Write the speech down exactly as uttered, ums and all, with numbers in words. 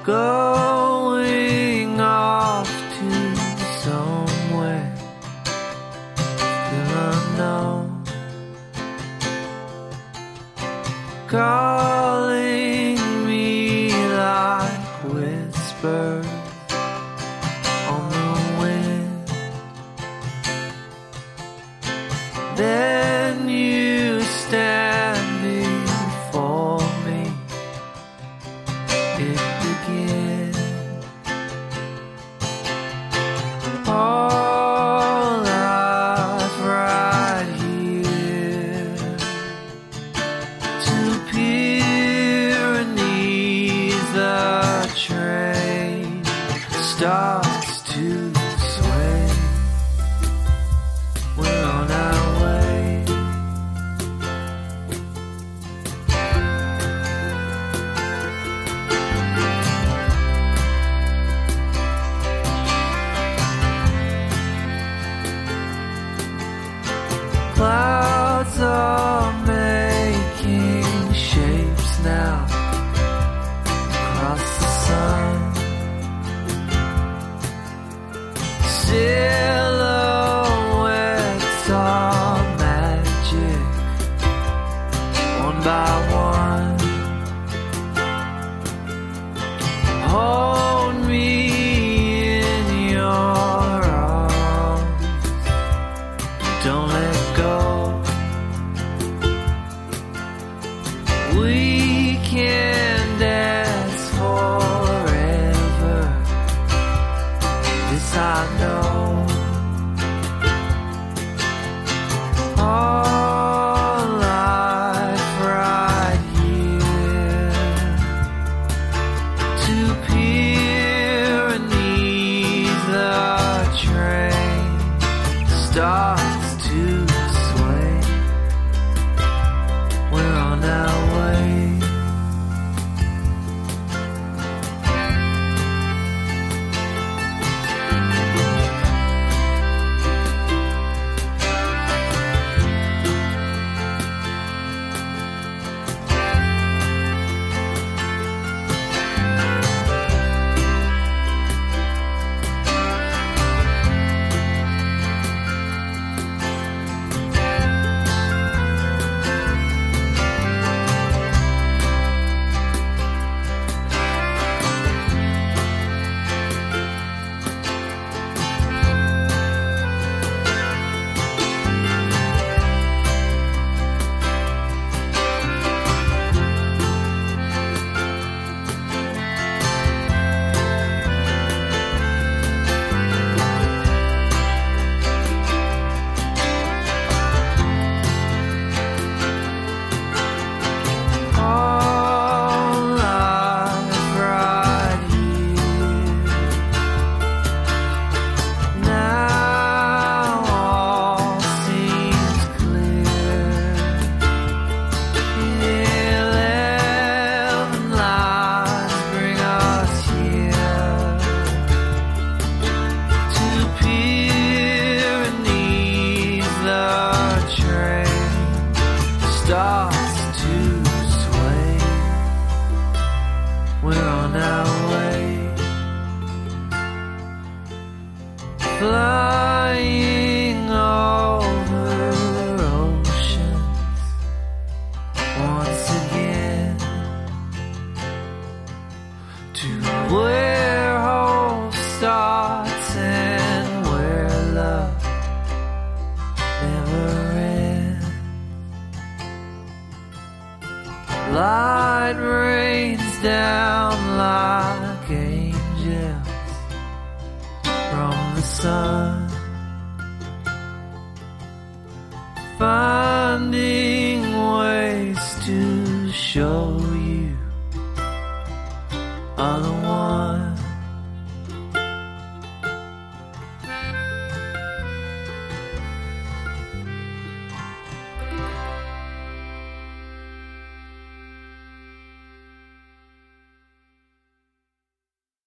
going off to somewhere still unknown, calling me like whispers on the wind. Then you stand before me, it begins. All life right here to Pyrenees, the train starts to sway. We're on our way. Clouds are making shapes now across the sun. Silhouettes are magic, one by one. Hold me in your arms, don't let go. We can dance forever, this I know. All life right here to Pyrenees, the train starts to sway. We're on our way. Starts to sway. We're on our way. Flying over oceans once again to where hope starts and where love never ends. Light rains down like angels from the sun, finding ways to show you all the